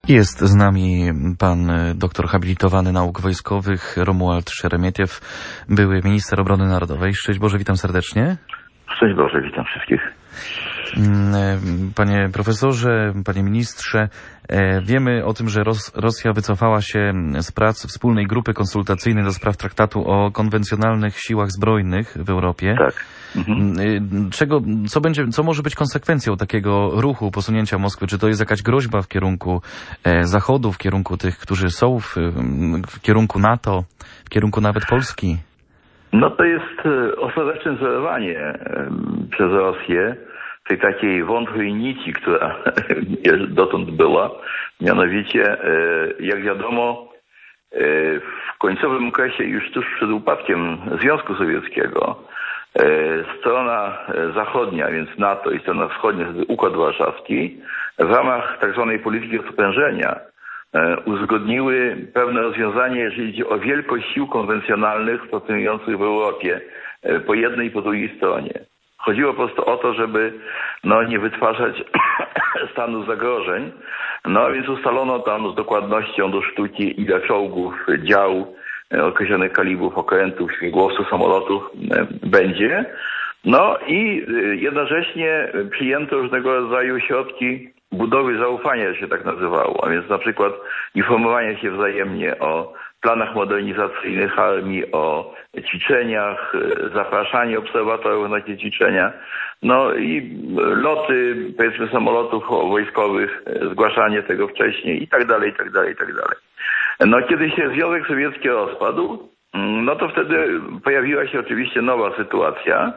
Jest z nami pan doktor habilitowany nauk wojskowych Romuald Szeremietiew, były minister obrony narodowej. Szczęść Boże, witam serdecznie. Szczęść Boże, witam wszystkich. Panie profesorze, panie ministrze, wiemy o tym, że Rosja wycofała się z prac wspólnej grupy konsultacyjnej do spraw traktatu o konwencjonalnych siłach zbrojnych w Europie. Tak. Co może być konsekwencją takiego ruchu, posunięcia Moskwy? Czy to jest jakaś groźba w kierunku Zachodu, w kierunku tych, którzy są w kierunku NATO, w kierunku nawet Polski? No to jest ostateczne zerwanie przez Rosję tej takiej wątłej nici, która dotąd była. Mianowicie, jak wiadomo, w końcowym okresie, już tuż przed upadkiem Związku Sowieckiego, strona zachodnia, więc NATO, i strona wschodnia, Układ Warszawski, w ramach tak zwanej polityki odprężenia uzgodniły pewne rozwiązanie, jeżeli chodzi o wielkość sił konwencjonalnych stacjonujących w Europie po jednej i po drugiej stronie. Chodziło po prostu o to, żeby nie wytwarzać stanu zagrożeń. No więc ustalono tam z dokładnością do sztuki, ile czołgów, dział, określonych kalibrów, okrętów, śmigłowców, samolotów będzie. No i jednocześnie przyjęto różnego rodzaju środki budowy zaufania, się tak nazywało. A więc na przykład informowanie się wzajemnie o planach modernizacyjnych armii, o ćwiczeniach, zapraszanie obserwatorów na te ćwiczenia. No i loty, powiedzmy, samolotów wojskowych, zgłaszanie tego wcześniej i tak dalej, i tak dalej, i tak dalej. No kiedy się Związek Sowiecki rozpadł, no to wtedy pojawiła się oczywiście nowa sytuacja,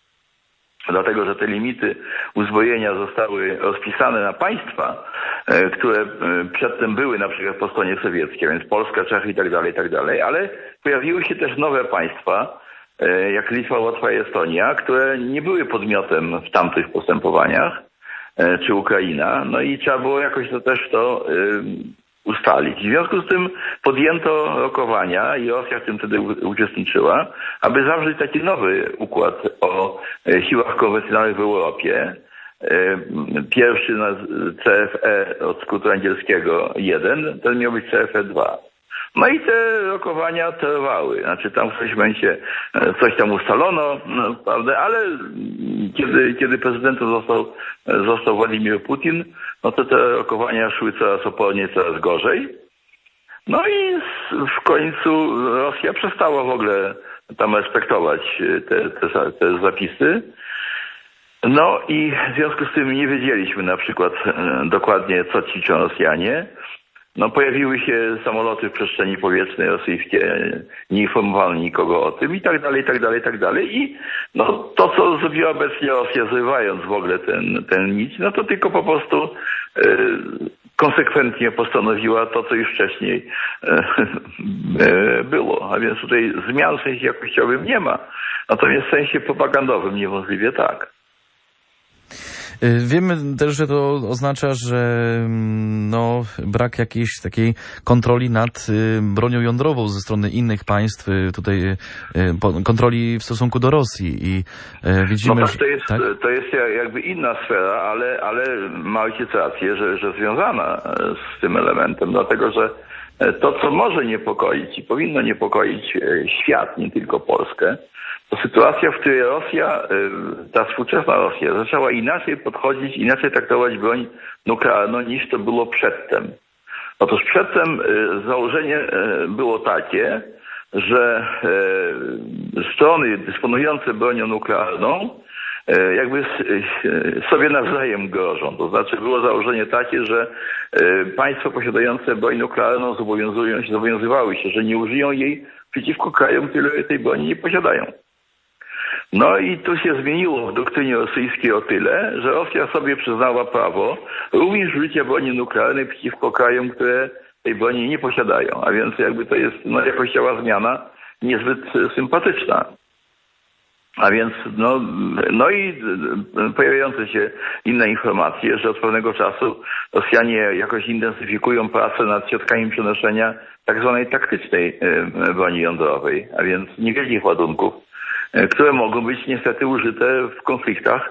dlatego że te limity uzbrojenia zostały rozpisane na państwa, które przedtem były na przykład po stronie sowieckiej, więc Polska, Czechy i tak dalej, ale pojawiły się też nowe państwa, jak Litwa, Łotwa i Estonia, które nie były podmiotem w tamtych postępowaniach, czy Ukraina, no i trzeba było jakoś to ustalić. W związku z tym podjęto rokowania i Rosja w tym wtedy uczestniczyła, aby zawrzeć taki nowy układ o siłach konwencjonalnych w Europie. Pierwszy na CFE od skrótu angielskiego 1, ten miał być CFE 2. No i te rokowania trwały. Znaczy tam w którymś momencie coś tam ustalono, prawda, ale kiedy prezydentem został Władimir Putin, no to te rokowania szły coraz oporniej, coraz gorzej. No i w końcu Rosja przestała w ogóle tam respektować te zapisy. No i w związku z tym nie wiedzieliśmy na przykład dokładnie, co ćwiczą Rosjanie. No pojawiły się samoloty w przestrzeni powietrznej rosyjskie, nie informowano nikogo o tym i tak dalej, i tak dalej, i tak dalej. I to, co zrobiła obecnie Rosja, zrywając w ogóle ten nic, no to tylko po prostu konsekwentnie postanowiła to, co już wcześniej było. A więc tutaj zmian w sensie jakościowym nie ma, natomiast w sensie propagandowym niewątpliwie tak. Wiemy też, że to oznacza, że brak jakiejś takiej kontroli nad bronią jądrową ze strony innych państw, tutaj kontroli w stosunku do Rosji i widzimy... No tak, to jest jakby inna sfera, ale ma ojciec rację, że związana z tym elementem, dlatego że to, co może niepokoić i powinno niepokoić świat, nie tylko Polskę, to sytuacja, w której Rosja, ta współczesna Rosja, zaczęła inaczej podchodzić, inaczej traktować broń nuklearną niż to było przedtem. Otóż przedtem założenie było takie, że strony dysponujące bronią nuklearną jakby sobie nawzajem grożą. To znaczy było założenie takie, że państwa posiadające broń nuklearną zobowiązywały się, że nie użyją jej przeciwko krajom, które tej broni nie posiadają. No i tu się zmieniło w doktrynie rosyjskiej o tyle, że Rosja sobie przyznała prawo również użycia broni nuklearnej przeciwko krajom, które tej broni nie posiadają. A więc jakby to jest jakościowa zmiana niezbyt sympatyczna. A więc i pojawiające się inne informacje, że od pewnego czasu Rosjanie jakoś intensyfikują pracę nad środkami przenoszenia tak zwanej taktycznej broni jądrowej, a więc niewielkich ładunków, które mogą być niestety użyte w konfliktach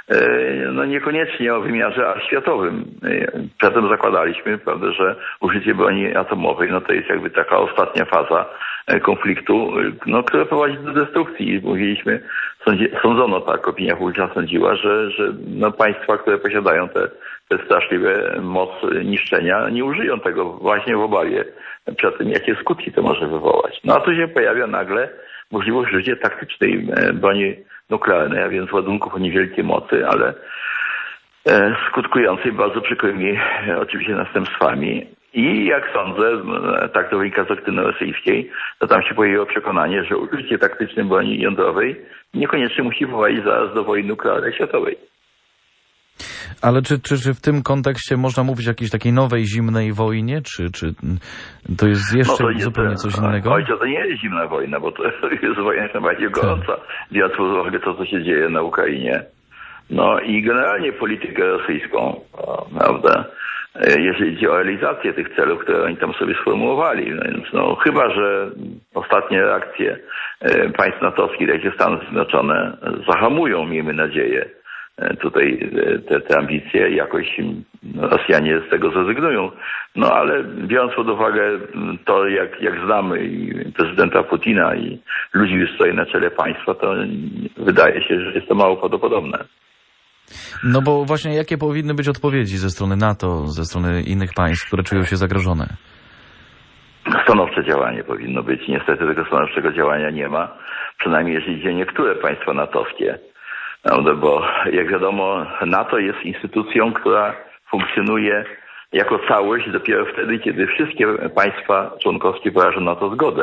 no niekoniecznie o wymiarze światowym. Przedtem zakładaliśmy, prawda, że użycie broni atomowej, no to jest jakby taka ostatnia faza konfliktu, no, która prowadzi do destrukcji. Mówiliśmy, sądzono tak, opinia publiczna sądziła, że no, państwa, które posiadają te straszliwe moc niszczenia, nie użyją tego właśnie w obawie przed tym, jakie skutki to może wywołać. No a tu się pojawia nagle możliwość użycia taktycznej broni nuklearnej, a więc ładunków o niewielkiej mocy, ale skutkującej bardzo przykrymi oczywiście następstwami. I jak sądzę, tak to wynika z doktryny rosyjskiej, to tam się pojawiło przekonanie, że użycie taktycznej broni jądrowej niekoniecznie musi prowadzić zaraz do wojny nuklearnej światowej. Ale czy w tym kontekście można mówić o jakiejś takiej nowej zimnej wojnie? Czy to jest jeszcze zupełnie coś innego? Ojcze, to nie jest zimna wojna, bo to jest wojna jak najbardziej gorąca, biorąc pod uwagę to, co się dzieje na Ukrainie. No i generalnie politykę rosyjską, prawda, jeżeli chodzi o realizację tych celów, które oni tam sobie sformułowali. Więc no, chyba że ostatnie reakcje państw natowskich, jak i Stany Zjednoczone, zahamują, miejmy nadzieję, tutaj te ambicje, jakoś Rosjanie z tego zrezygnują. No ale biorąc pod uwagę to, jak znamy i prezydenta Putina i ludzi już stoi na czele państwa, to wydaje się, że jest to mało prawdopodobne. No bo właśnie jakie powinny być odpowiedzi ze strony NATO, ze strony innych państw, które czują się zagrożone? Stanowcze działanie powinno być. Niestety tego stanowczego działania nie ma. Przynajmniej jeżeli idzie niektóre państwa natowskie. Bo jak wiadomo, NATO jest instytucją, która funkcjonuje jako całość dopiero wtedy, kiedy wszystkie państwa członkowskie wyrażą na to zgodę.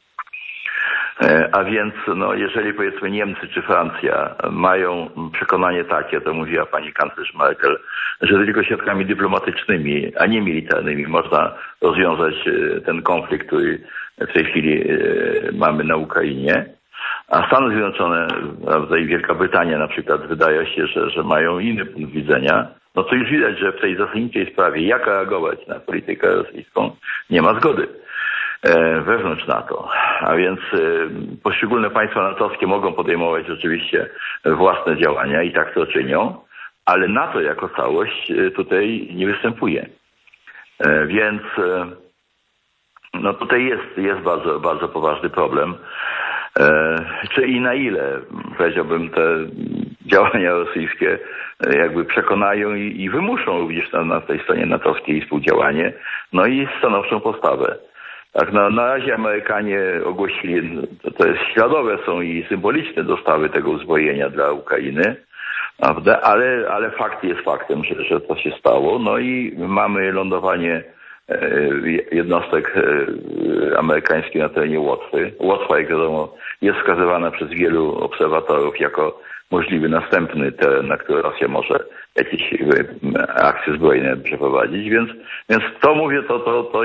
A więc no, jeżeli powiedzmy Niemcy czy Francja mają przekonanie takie, to mówiła pani kanclerz Merkel, że tylko środkami dyplomatycznymi, a nie militarnymi można rozwiązać ten konflikt, który w tej chwili mamy na Ukrainie, a Stany Zjednoczone, prawda, i Wielka Brytania na przykład wydaje się, że mają inny punkt widzenia, no to już widać, że w tej zasadniczej sprawie, jak reagować na politykę rosyjską, nie ma zgody wewnątrz NATO. A więc poszczególne państwa natowskie mogą podejmować oczywiście własne działania i tak to czynią, ale NATO jako całość tutaj nie występuje. Więc no tutaj jest bardzo, bardzo poważny problem. Czy i na ile, powiedziałbym, te działania rosyjskie jakby przekonają i wymuszą również na tej stronie natowskiej współdziałanie, no i stanowczą postawę. Tak, na razie Amerykanie ogłosili, to jest śladowe są i symboliczne dostawy tego uzbrojenia dla Ukrainy, prawda? Ale fakt jest faktem, że to się stało. No i mamy lądowanie jednostek amerykańskich na terenie Łotwy. Łotwa, jak wiadomo, jest wskazywana przez wielu obserwatorów jako możliwy następny teren, na który Rosja może jakieś akcje zbrojne przeprowadzić, więc to mówię, to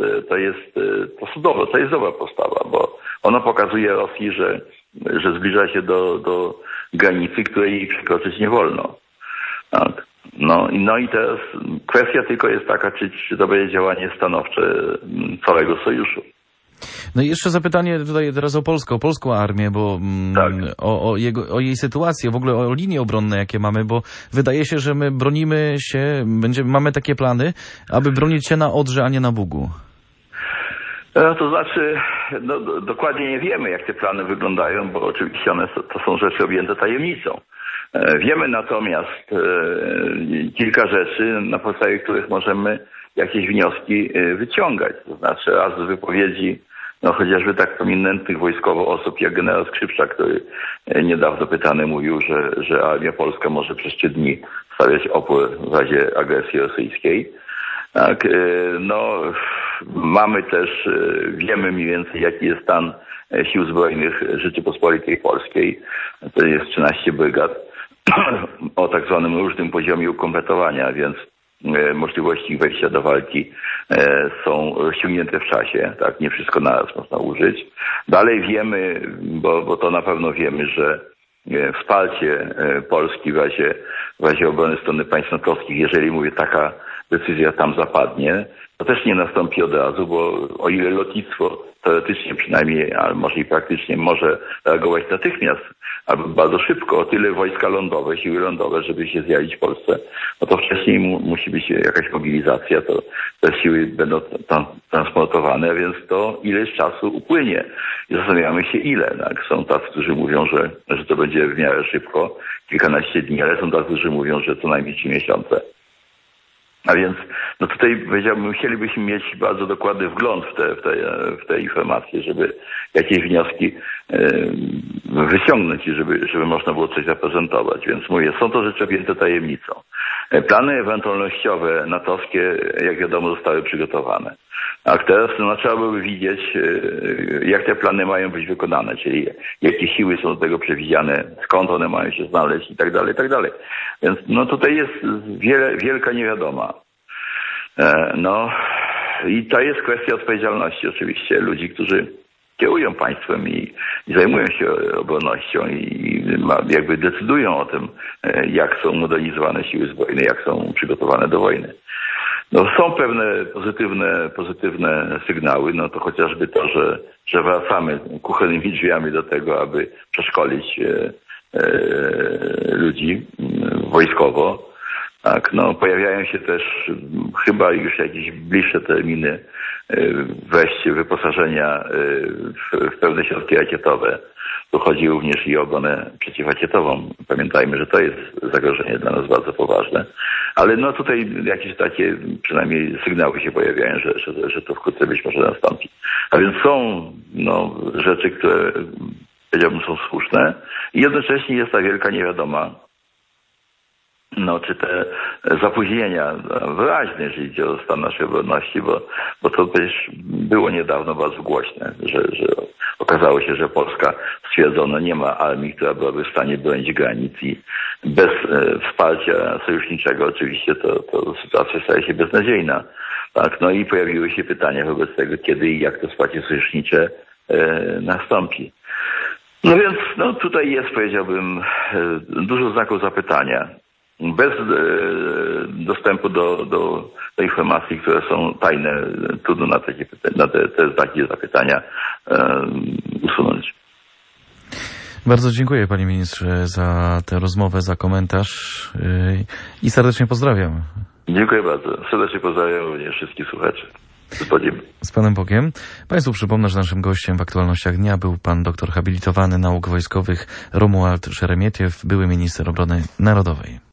jest dobra postawa, bo ona pokazuje Rosji, że zbliża się do granicy, której przekroczyć nie wolno. Tak. No i teraz kwestia tylko jest taka, czy to będzie działanie stanowcze całego sojuszu. No i jeszcze zapytanie tutaj teraz o polską armię, bo tak. o jej sytuację, w ogóle o linie obronne, jakie mamy, bo wydaje się, że my bronimy się, mamy takie plany, aby bronić się na Odrze, a nie na Bugu. To znaczy, no, dokładnie nie wiemy, jak te plany wyglądają, bo oczywiście to są rzeczy objęte tajemnicą. Wiemy natomiast kilka rzeczy, na podstawie których możemy jakieś wnioski wyciągać. To znaczy raz z wypowiedzi chociażby tak prominentnych wojskowo osób jak generał Skrzypczak, który niedawno pytany mówił, że armia polska może przez 3 dni stawiać opór w razie agresji rosyjskiej. Tak, no mamy też, wiemy mniej więcej jaki jest stan sił zbrojnych Rzeczypospolitej Polskiej. To jest 13 brygad o tak zwanym różnym poziomie ukompletowania, więc możliwości ich wejścia do walki są rozciągnięte w czasie, tak, nie wszystko naraz można użyć. Dalej wiemy, bo to na pewno wiemy, że wsparcie Polski w razie obrony strony państw natowskich, jeżeli mówię taka decyzja tam zapadnie, to też nie nastąpi od razu, bo o ile lotnictwo teoretycznie przynajmniej, a może i praktycznie może reagować natychmiast albo bardzo szybko, o tyle wojska lądowe, siły lądowe, żeby się zjawić w Polsce, no to wcześniej musi być jakaś mobilizacja, to te siły będą tam transportowane, więc to ileś czasu upłynie. I zastanawiamy się ile. Tak? Są tacy, którzy mówią, że to będzie w miarę szybko, kilkanaście dni, ale są tacy, którzy mówią, że co najmniej 3 miesiące. A więc no tutaj powiedziałbym, musielibyśmy mieć bardzo dokładny wgląd w te informacje, żeby jakieś wnioski wyciągnąć i żeby można było coś zaprezentować. Więc mówię, są to rzeczy objęte tajemnicą. Plany ewentualnościowe natowskie, jak wiadomo, zostały przygotowane. A teraz trzeba byłoby widzieć, jak te plany mają być wykonane, czyli jakie siły są do tego przewidziane, skąd one mają się znaleźć i tak dalej, i tak dalej. Więc no tutaj jest wielka niewiadoma. No i to jest kwestia odpowiedzialności oczywiście ludzi, którzy kierują państwem i zajmują się obronnością i jakby decydują o tym, jak są modernizowane siły zbrojne, jak są przygotowane do wojny. No są pewne pozytywne sygnały, no to chociażby to, że wracamy kuchennymi drzwiami do tego, aby przeszkolić ludzi wojskowo. Tak, no pojawiają się też chyba już jakieś bliższe terminy wejście wyposażenia w pewne środki rakietowe. Tu chodzi również i o obronę przeciwrakietową. Pamiętajmy, że to jest zagrożenie dla nas bardzo poważne. Ale no tutaj jakieś takie przynajmniej sygnały się pojawiają, że to wkrótce być może nastąpi. A więc są rzeczy, które powiedziałbym są słuszne i jednocześnie jest ta wielka niewiadoma. No, czy te zapóźnienia wyraźne, jeżeli idzie o stan naszej obronności, bo to też było niedawno bardzo głośne, że okazało się, że Polska stwierdzono nie ma armii, która byłaby w stanie bronić granic i bez wsparcia sojuszniczego oczywiście to sytuacja staje się beznadziejna. Tak, no i pojawiły się pytania wobec tego, kiedy i jak to wsparcie sojusznicze nastąpi. No więc tutaj jest, powiedziałbym, dużo znaków zapytania. Bez dostępu do informacji, które są tajne, trudno na te znaki zapytania usunąć. Bardzo dziękuję, panie ministrze, za tę rozmowę, za komentarz i serdecznie pozdrawiam. Dziękuję bardzo. Serdecznie pozdrawiam również wszystkich słuchaczy. Z panem Bogiem. Państwu przypomnę, że naszym gościem w aktualnościach dnia był pan doktor habilitowany nauk wojskowych Romuald Szeremietiew, były minister obrony narodowej.